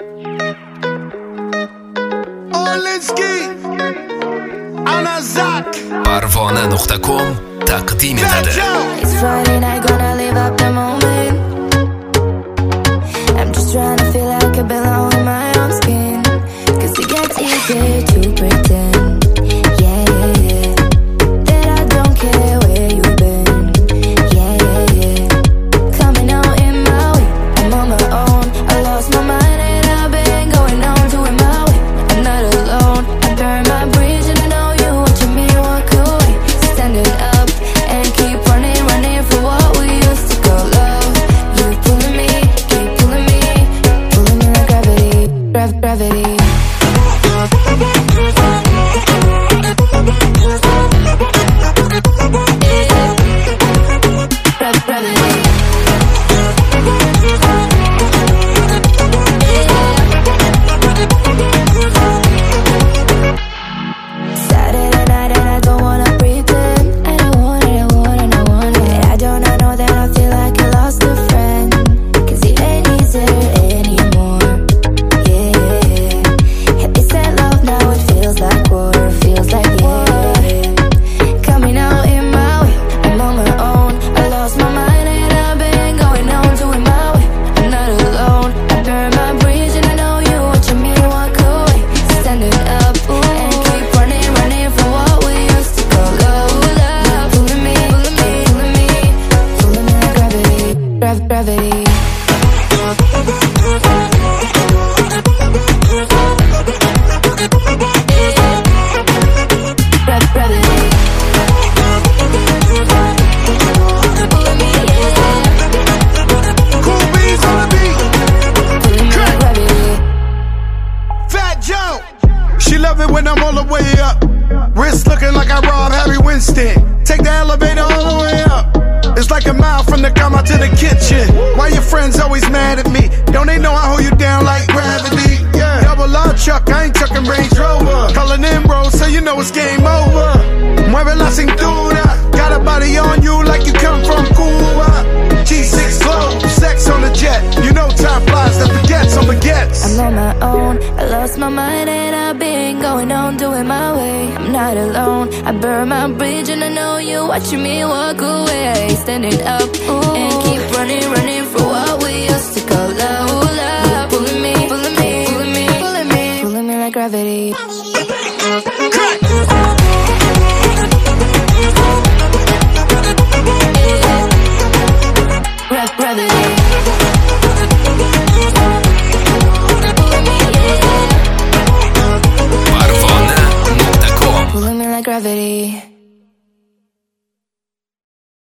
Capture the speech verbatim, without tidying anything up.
פרוונה נקודה קום תקדים את הדרך. It's Friday night, gonna live up the moment. I'm just trying to feel like I belong in my own skin. Cause it gets easier to pretend, yeah, yeah, yeah, that I don't care where you've been, yeah, yeah, yeah. Coming out in my way, I'm on my own. I lost my mind and I've been going on doing my way. I'm not alone, I burned my bridge and I know you watching me walk away. Standing up and keep running, running for what we used to call love. You pulling me, keep pulling me, pulling me like gravity, Grav- gravity. Saturday night and I don't wanna pretend. I don't want it, I want it, I want it. I don't I know that I feel like I lost a friend. Cause it ain't easy anymore, yeah, yeah, yeah. Happy said love, now it feels like war, feels like yeah. Coming out in my way, I'm on my own. I lost my mind and I've been going on doing my way. I'm not alone, I burned my bridge and I know you watching me walk away. Standing up and keep running, running from what we used to call love. Love pulling me, pulling me, pulling me, pulling me like gravity, Grav- gravity. Grav- gravity. Pulling me, yeah. Cool beans on the beat. Pulling me like gravity. Fat Joe. She love it when I'm all the way up. Wrist looking like I robbed Harry Winston. Take the elevator all the way up. It's like a mile from the come out to the kitchen. Why your friends always mad at me? Don't they know I hold you down like gravity? Yeah. Double R truck, I ain't chucking Range Rover. Calling in bro, so you know it's game over. Mueve la cintura. Got a body on you like you come from Cuba. G six flow, sex on the jet. You know time flies, that forgets on baguettes. I'm on my own, I lost my mind and I've been going on doing my way. I'm not alone, I burned my bridge and I know you watching me walk away. Standing up and keep running, running for what we used to call love. Love pulling me, pulling me, pulling me, pulling me, pulling me like gravity. Grav- gravity. Pulling me, yeah. פרוונה נקודה קום Pulling me like gravity.